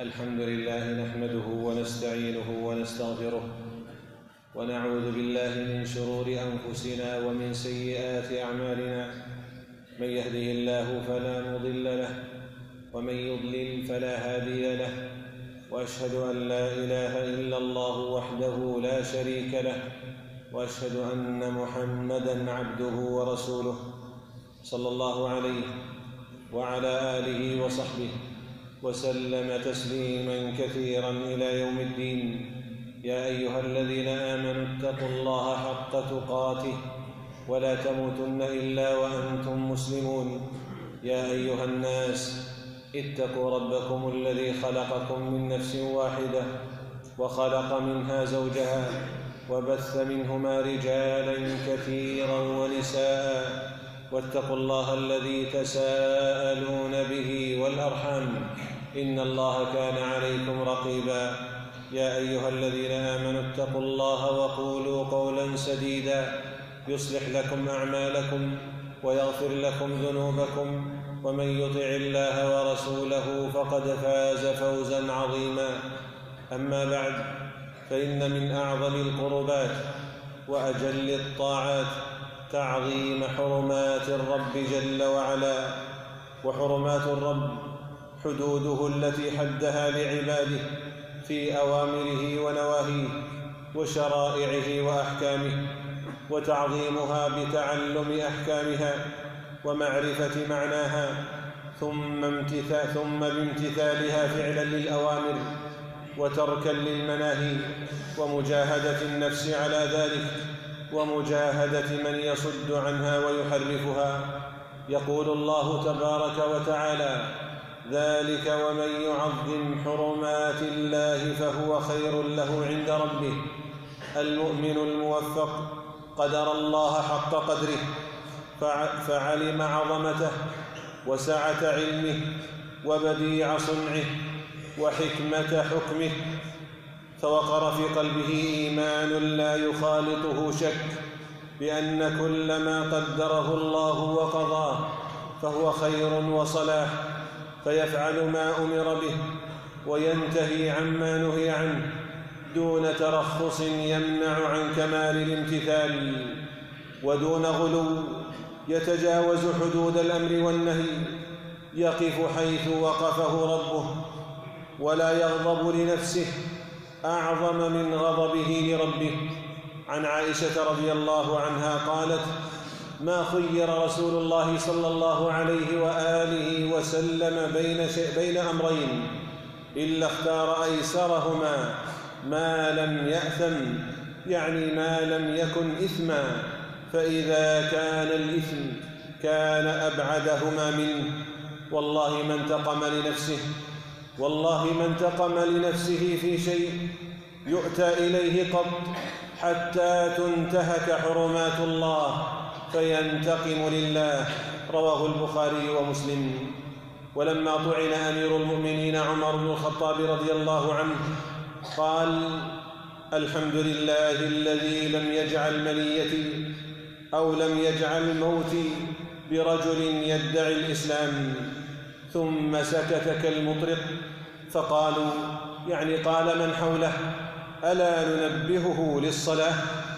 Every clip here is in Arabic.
الحمد لله نحمده ونستعينه ونستغفره ونعوذ بالله من شرور أنفسنا ومن سيئات أعمالنا. من يهده الله فلا مضل له ومن يضلل فلا هادي له، وأشهد أن لا إله إلا الله وحده لا شريك له، وأشهد أن محمدًا عبده ورسوله صلى الله عليه وعلى آله وصحبه وسلم تسليماً كثيراً إلى يوم الدين. يا أيها الذين آمنوا اتقوا الله حق تقاته ولا تموتن إلا وأنتم مسلمون. يا أيها الناس اتقوا ربكم الذي خلقكم من نفس واحدة وخلق منها زوجها وبث منهما رجالاً كثيراً ونساء، واتقوا الله الذي تساءلون به والأرحام إن الله كان عليكم رقيبا. يا أيها الذين آمنوا اتقوا الله وقولوا قولا سديدا يصلح لكم أعمالكم ويغفر لكم ذنوبكم، ومن يطع الله ورسوله فقد فاز فوزا عظيما. أما بعد، فإن من أعظم القربات وأجل الطاعات تعظيم حرمات الرب جل وعلا. وحرمات الرب حدوده التي حدها لعباده في أوامره ونواهيه وشرائعه وأحكامه، وتعظيمها بتعلم أحكامها ومعرفة معناها، ثم بامتثالها فعلا للأوامر وتركا للمناهي، ومجاهدة النفس على ذلك، ومجاهدة من يصد عنها ويحرفها. يقول الله تبارك وتعالى: ذلك ومن يعظم حرمات الله فهو خير له عند ربه. المؤمن الموفق قدر الله حق قدره، فعلم عظمته وسعة علمه وبديع صنعه وحكمة حكمه، فوقر في قلبه إيمان لا يخالطه شك بأن كل ما قدره الله وقضاه فهو خير وصلاح، فيفعل ما أمر به وينتهي عما نهي عنه دون ترخص يمنع عن كمال الامتثال، ودون غلو يتجاوز حدود الأمر والنهي، يقف حيث وقفه ربه ولا يغضب لنفسه أعظم من غضبه لربه. عن عائشة رضي الله عنها قالت: ما خير رسول الله صلى الله عليه وآله وسلم بين أمرين إلا اختار أيسرهما ما لم يأثم، يعني ما لم يكن إثما، فإذا كان الإثم كان أبعدهما منه. والله ما انتقم لنفسه في شيء يؤتى إليه قط حتى تنتهك حرمات الله فينتقم لله. رواه البخاري ومسلم. ولما طعن أمير المؤمنين عمر بن الخطاب رضي الله عنه قال: الحمد لله الذي لم يجعل منيتي أو لم يجعل موتي برجل يدعي الإسلام. ثم سكت كالمطرق، فقالوا، يعني قال من حوله: ألا ننبهه للصلاة؟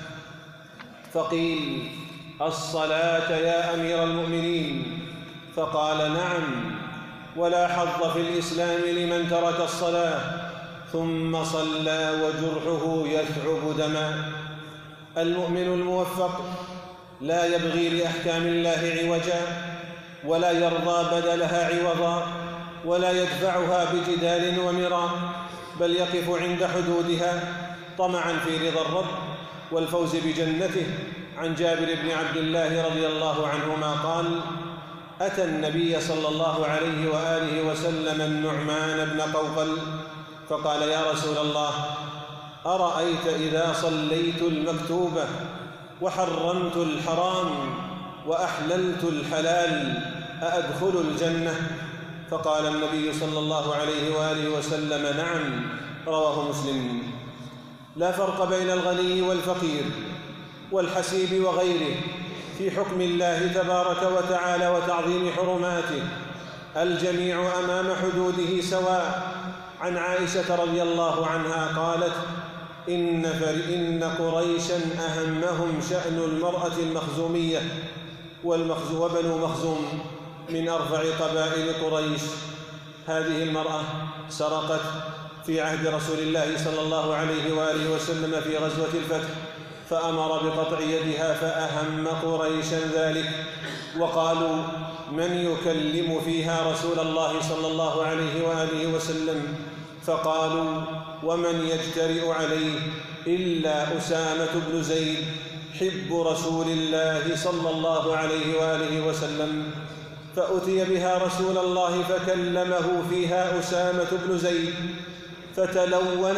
فقيل: الصلاة يا أمير المؤمنين؟ فقال: نعم، ولا حظ في الإسلام لمن ترك الصلاة. ثم صلى وجرحه يثعب دما. المؤمن الموفق لا يبغي لأحكام الله عوجا، ولا يرضى بدلها عوضا، ولا يدفعها بجدال ومراء، بل يقف عند حدودها طمعا في رضا الرب والفوز بجنته. عن جابر بن عبد الله رضي الله عنهما قال: أتى النبي صلى الله عليه وآله وسلم النعمان بن قوقل فقال: يا رسول الله، أرأيت إذا صليت المكتوبة وحرمت الحرام وأحللت الحلال أأدخل الجنة؟ فقال النبي صلى الله عليه وآله وسلم: نعم. رواه مسلم. لا فرق بين الغني والفقير والحسيب وغيره في حكم الله تبارك وتعالى وتعظيم حرماته. الجميع أمام حدوده سواء، عن عائشة رضي الله عنها قالت: إن قريشا أهمهم شأن المرأة المخزومية، وبنو مخزوم من أرفع قبائل قريش. هذه المرأة سرقت في عهد رسول الله صلى الله عليه وآله وسلم في غزوة الفتح، فأمر بقطع يدها، فأهم قريشا ذلك، وقالوا: من يكلم فيها رسول الله صلى الله عليه وآله وسلم؟ فقالوا: ومن يجترئ عليه إلا أسامة بن زيد حب رسول الله صلى الله عليه وآله وسلم. فأتي بها رسول الله فكلمه فيها أسامة بن زيد، فتلون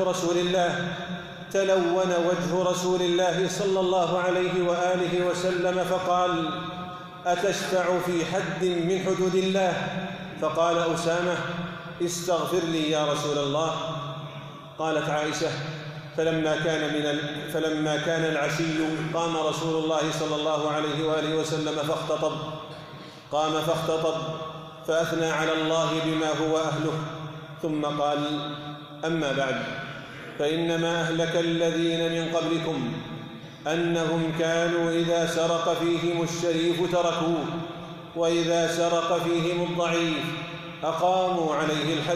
وجه رسول الله صلى الله عليه وآله وسلم، فقال: أتشفع في حد من حدود الله؟ فقال أسامة: استغفر لي يا رسول الله. قالت عائشة: فلما كان العشي قام رسول الله صلى الله عليه وآله وسلم فاختطب فأثنى على الله بما هو أهله، ثم قال: أما بعد، فإنما أهلك الذين من قبلكم أنهم كانوا إذا سرق فيهم الشريف تركوه، وإذا سرق فيهم الضعيف أقاموا عليه الحد.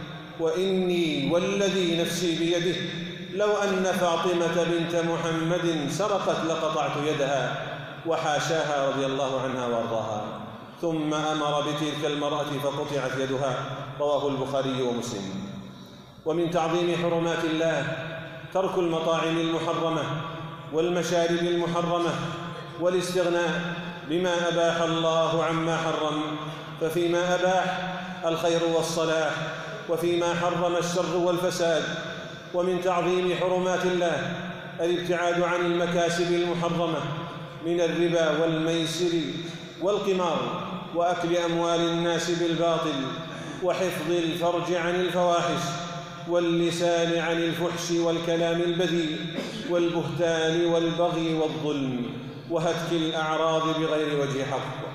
وإني والذي نفسي بيده لو أن فاطمة بنت محمد سرقت لقطعت يدها، وحاشاها رضي الله عنها وارضاها. ثم أمر بتلك المرأة فقطعت يدها. رواه البخاري ومسلم. ومن تعظيم حرمات الله ترك المطاعم المحرمة والمشارب المحرمة والاستغناء بما أباح الله عما حرم، ففيما أباح الخير والصلاح، وفيما حرم الشر والفساد. ومن تعظيم حرمات الله الابتعاد عن المكاسب المحرمة من الربا والميسر والقمار، وأكل أموال الناس بالباطل، وحفظ الفرج عن الفواحش، واللسان عن الفحش والكلام البذيء، والبهتان والبغي والظلم، وهتك الأعراض بغير وجه حق.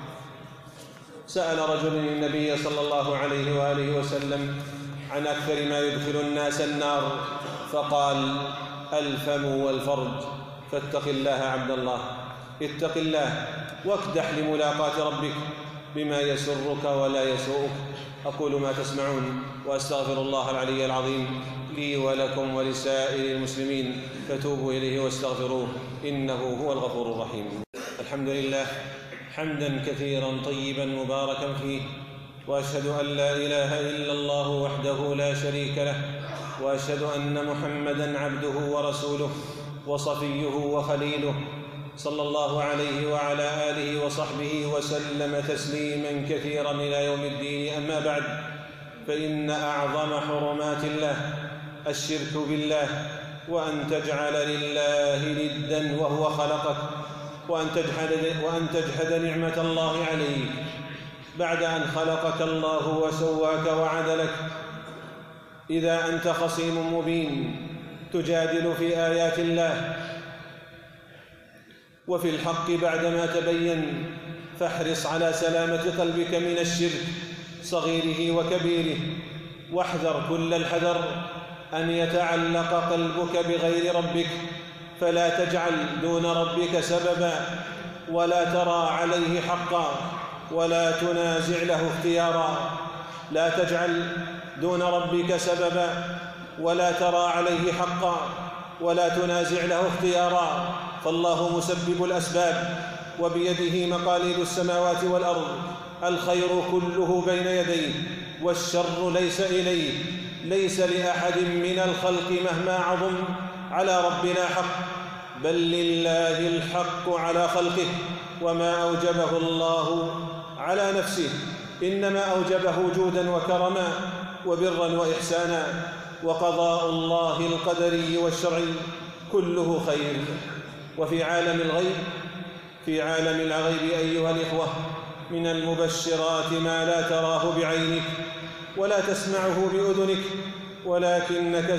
سأل رجل النبي صلى الله عليه وآله وسلم عن أكثر ما يدخل الناس النار، فقال: الفم والفرج. فاتق الله عبد الله، اتق الله واكدح لملاقاة ربك بما يسرك ولا يسوءك. أقول ما تسمعون، وأستغفر الله العلي العظيم لي ولكم ولسائر المسلمين، فتوبوا إليه واستغفروه، إنه هو الغفور الرحيم. الحمد لله حمدا كثيرا طيبا مباركا فيه، وأشهد أن لا إله إلا الله وحده لا شريك له، وأشهد أن محمدا عبده ورسوله وصفيه وخليله، صلى الله عليه وعلى آله وصحبه وسلم تسليما كثيرا إلى يوم الدين. أما بعد، فإن أعظم حرمات الله الشرك بالله، وأن تجعل لله ندا وهو خلقك، وأن تجحد نعمة الله عليك بعد أن خلقك الله وسواك وعدلك. إذا أنت خصيم مبين تجادل في آيات الله وفي الحق بعدما تبين، فاحرص على سلامة قلبك من الشرك صغيره وكبيره، واحذر كل الحذر أن يتعلق قلبك بغير ربك، فلا تجعل دون ربك سببا، ولا ترى عليه حقا، ولا تنازع له اختيارا. لا تجعل دون ربك سببا، ولا ترى عليه حقا، ولا تنازع له اختيارا، فالله مسبب الأسباب، وبيده مقاليد السماوات والأرض. الخير كله بين يديه، والشر ليس إليه. ليس لأحد من الخلق مهما عظم على ربنا حق، بل لله الحق على خلقه، وما أوجبه الله على نفسه إنما أوجبه جودا وكرما وبرا وإحسانا. وقضاء الله القدري والشرعي كله خير. وفي عالم الغيب، في عالم الغيب أيها الإخوة، من المبشرات ما لا تراه بعينك ولا تسمعه بأذنك، ولكنك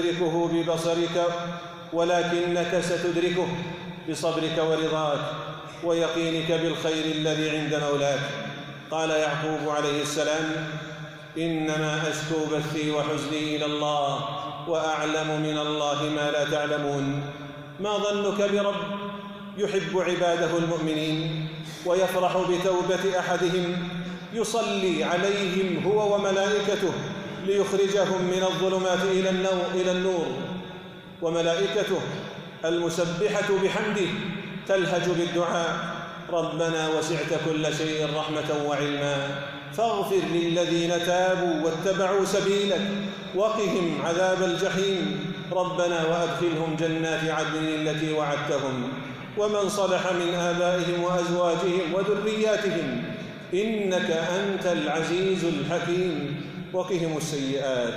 ستدركه بصبرك ورضاك ويقينك بالخير الذي عند مولاك. قال يعقوب عليه السلام: إنما أشكو بثي وحزني إلى الله وأعلم من الله ما لا تعلمون. ما ظنك برب يحب عباده المؤمنين ويفرح بتوبة أحدهم يصلي عليهم هو وملائكته ليخرجهم من الظلمات إلى النور، وملائكته المسبحة بحمده تلهج بالدعاء: ربنا وسعت كل شيء رحمة وعلما فاغفر للذين تابوا واتبعوا سبيلك وقهم عذاب الجحيم، ربنا وأدخلهم جنات عدن التي وعدتهم ومن صلح من آبائهم وأزواجهم وذرياتهم إنك أنت العزيز الحكيم، وقهم السيئات.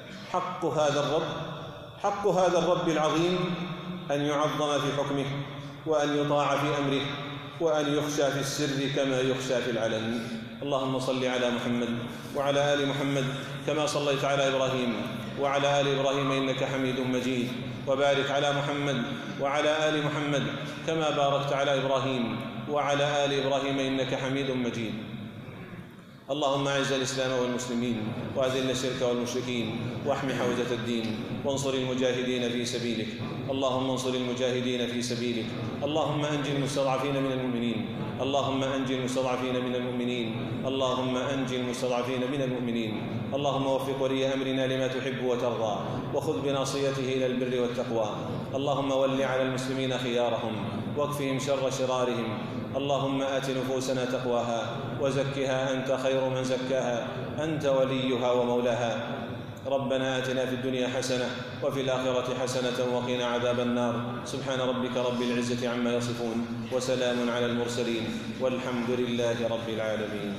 حق هذا الرب العظيم أن يعظم في حكمه وأن يطاع في أمره وأن يخشى في السر كما يخشى في العلن. اللهم صل على محمد وعلى آل محمد كما صليت على إبراهيم وعلى آل إبراهيم إنك حميد مجيد، وبارك على محمد وعلى آل محمد كما باركت على إبراهيم وعلى آل إبراهيم إنك حميد مجيد. اللهم أعز الإسلام والمسلمين وأذل الشرك والمشركين واحم حوزة الدين وانصر المجاهدين في سبيلك. اللهم انصر المجاهدين في سبيلك. اللهم أنج المستضعفين من المؤمنين. اللهم أنج المستضعفين من المؤمنين. اللهم أنج المستضعفين من المؤمنين. اللهم وفق ولي أمرنا لما تحب وترضى وخذ بناصيته إلى البر والتقوى. اللهم ول على المسلمين خيارهم واكفهم شر شرارهم. اللهم آت نفوسنا تقواها وزكها أنت خير من زكاها أنت وليها ومولاها. ربنا آتنا في الدنيا حسنة وفي الآخرة حسنة وقنا عذاب النار. سبحان ربك رب العزة عما يصفون وسلام على المرسلين والحمد لله رب العالمين.